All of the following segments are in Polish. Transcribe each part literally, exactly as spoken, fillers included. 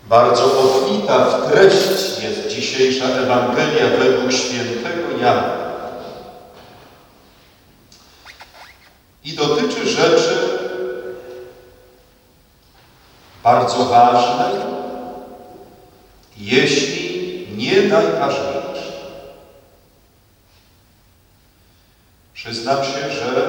Bardzo obfita w treść jest dzisiejsza Ewangelia według świętego Jana. I dotyczy rzeczy bardzo ważnej, jeśli nie najważniejszej. Przyznam się, że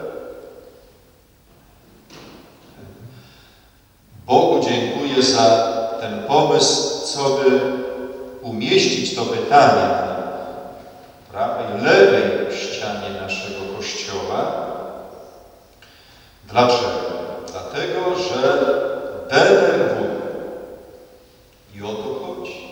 Bogu dziękuję za ten pomysł, co by umieścić to pytanie na prawej, lewej ścianie naszego kościoła. Dlaczego? Dlatego, że denerwuje. I o to chodzi.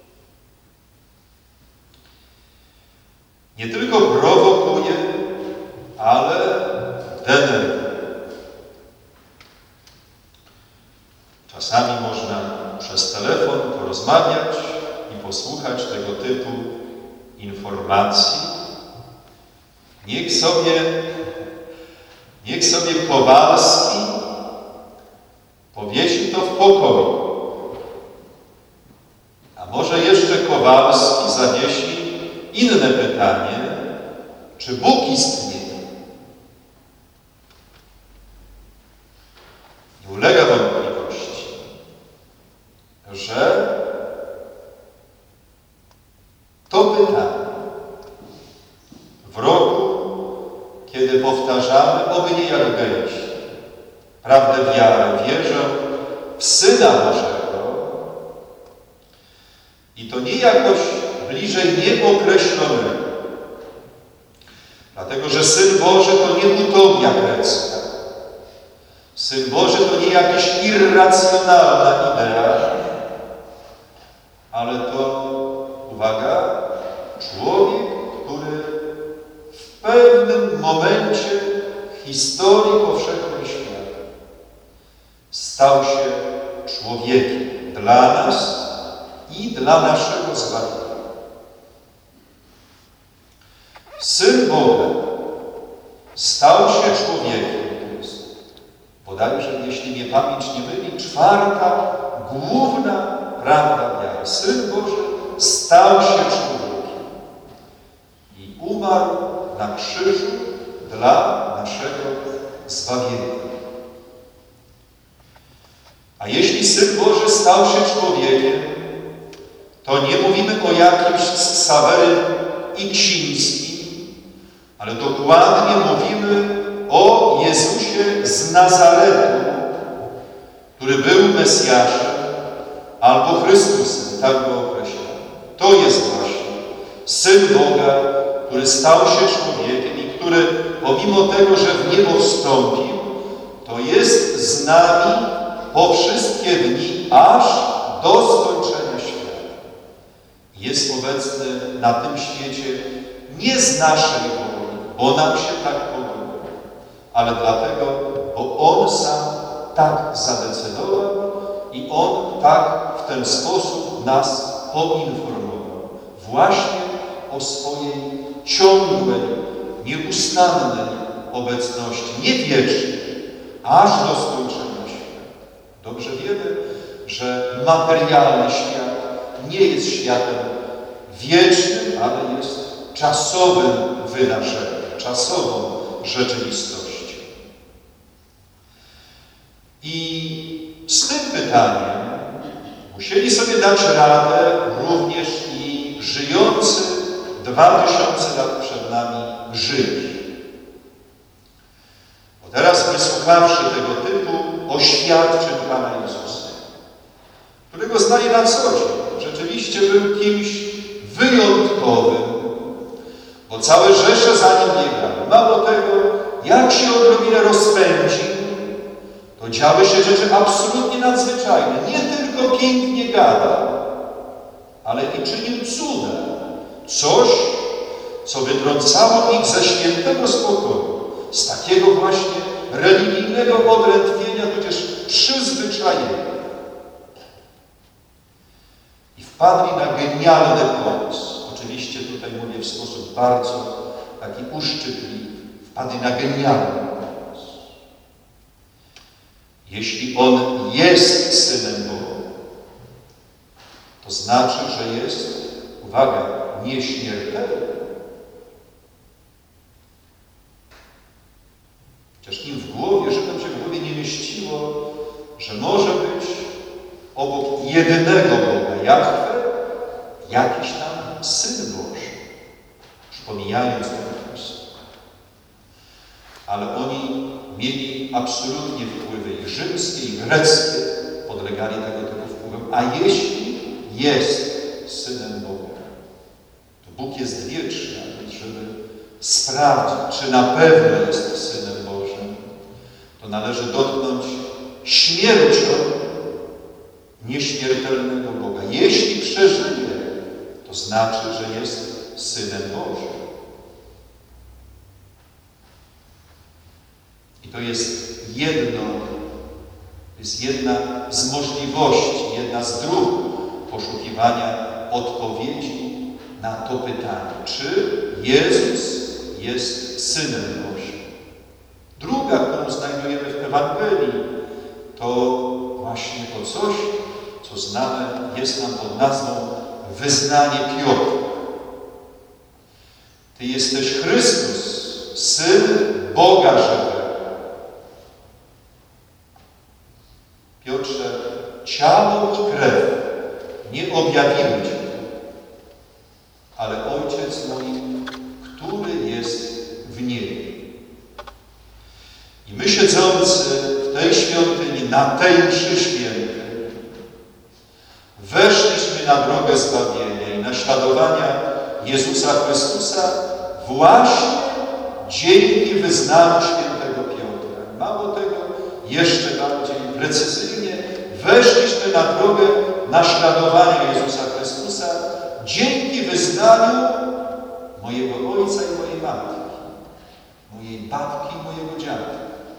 Nie tylko prowokuje, ale denerwuje. Czasami można przez telefon porozmawiać i posłuchać tego typu informacji. Niech sobie, niech sobie Kowalski powiesi to w pokoju. A może jeszcze Kowalski zawiesi inne pytanie, czy Bóg istnieje? Nie ulega wątpliwości, że to pytanie w roku, kiedy powtarzamy, oby nie jak gęsi, prawdę wiarę, wierzę w Syna Bożego, i to nie jakoś bliżej nieokreślonego, dlatego że Syn Boży to nie utopia grecka. Syn Boży to nie jakaś irracjonalna idea, ale to, uwaga, człowiek, który w pewnym momencie historii powszechnej świata stał się człowiekiem dla nas i dla naszego zbawienia. Syn Boga stał się człowiekiem. To jest bodajże, jeśli mnie pamięć nie myli, czwarta, główna prawda wiary. Syn Boży stał się człowiekiem i umarł na krzyżu dla naszego zbawienia. A jeśli Syn Boży stał się człowiekiem, to nie mówimy o jakimś Ksawerym Iksińskim, ale dokładnie mówimy o Jezusie z Nazaretu, który był Mesjaszem albo Chrystusem, tak go określamy. To jest właśnie Syn Boga, który stał się człowiekiem i który pomimo tego, że w niebo wstąpił, to jest z nami po wszystkie dni, aż do skończenia świata. Jest obecny na tym świecie nie z naszej woli, bo nam się tak podoba, ale dlatego, bo On sam tak zadecydował i On tak w ten sposób nas poinformował. Właśnie o swojej ciągłej, nieustannej obecności, nie wiecznej, aż do skończenia świata. Dobrze wiemy, że materialny świat nie jest światem wiecznym, ale jest czasowym wydarzeniem, czasową rzeczywistością. I z tym pytaniem musieli sobie dać radę również i żyjący dwa tysiące lat przed nami Żydzi. Bo teraz, wysłuchawszy tego typu oświadczeń Pana Jezusa, którego znali na co dzień, rzeczywiście był kimś wyjątkowym, bo całe rzesze za nim biegały. Mało tego, jak się odrobinę rozpędził, to działy się rzeczy absolutnie nadzwyczajne. Nie tylko pięknie gadał, ale i czynił cuda. Coś, co wytrącało ich ze świętego spokoju, z takiego właśnie religijnego odrętwienia, tudzież przyzwyczajenia. I wpadli na genialny pomysł. Oczywiście tutaj mówię w sposób bardzo taki uszczypliwy. Wpadli na genialny pomysł. Jeśli On jest Synem Boga, to znaczy, że jest, uwaga, nieśmiertelny. Chociaż im w głowie, Żydom się w głowie nie mieściło, że może być obok jedynego Boga, Jahwe, jakiś tam Syn Boży, już pomijając Chrystusa. Ale oni mieli absolutnie wpływy i rzymskie, i greckie, podlegali tego typu wpływom. A jeśli jest Synem Boga, to Bóg jest wieczny, a więc żeby sprawdzić, czy na pewno jest Synem Bożym, to należy dotknąć śmiercią nieśmiertelnego Boga. Jeśli przeżyje, to znaczy, że jest Synem Bożym. I to jest jedno, jest jedna z możliwości, jedna z dróg poszukiwania odpowiedzi na to pytanie, czy Jezus jest Synem Bożym. Druga, którą znajdujemy w Ewangelii, to właśnie to coś, co znane jest nam pod nazwą wyznanie Piotra. Ty jesteś Chrystus, Syn Boga żywego. Piotrze, ciało i krew nie objawiły Cię, ale Ojciec mój, który jest w niebie. I my siedzący w tej świątyni, na tej mszy świętej, weszliśmy na drogę zbawienia i naśladowania Jezusa Chrystusa właśnie dzięki wyznaniu świętego Piotra. Mało tego, jeszcze bardziej precyzyjnie, weszliśmy na drogę naśladowania Jezusa Chrystusa dzięki wyznaniu mojego ojca i mojej matki, mojej babki i mojego dziadka.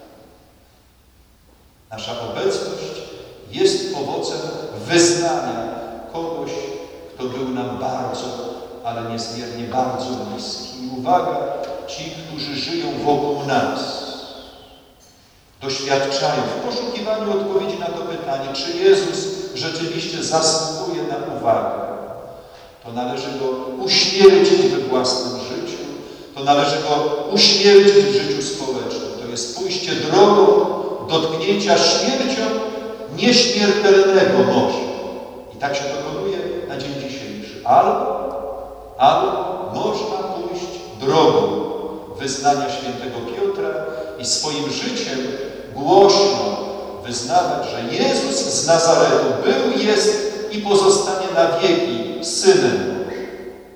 Nasza obecność jest owocem wyznania kogoś, kto był nam bardzo, ale niezmiernie bardzo bliski. I uwaga, ci, którzy żyją wokół nas, doświadczają w poszukiwaniu odpowiedzi na to pytanie, czy Jezus rzeczywiście zasługuje na uwagę. To należy Go uśmiercić we własnym życiu, to należy Go uśmiercić w życiu społecznym. To jest pójście drogą dotknięcia śmiercią nieśmiertelnego morza. I tak się dokonuje na dzień dzisiejszy. Albo, albo można pójść drogą wyznania świętego Piotra i swoim życiem głośno wyznawać, że Jezus z Nazaretu był, jest i pozostanie na wieki Synem Bożym.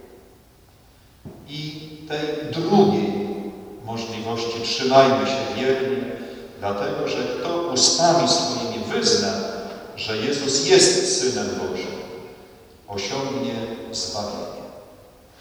I tej drugiej możliwości trzymajmy się wiernie, dlatego że kto ustami swoimi wyzna, że Jezus jest Synem Bożym, osiągnie zbawienie.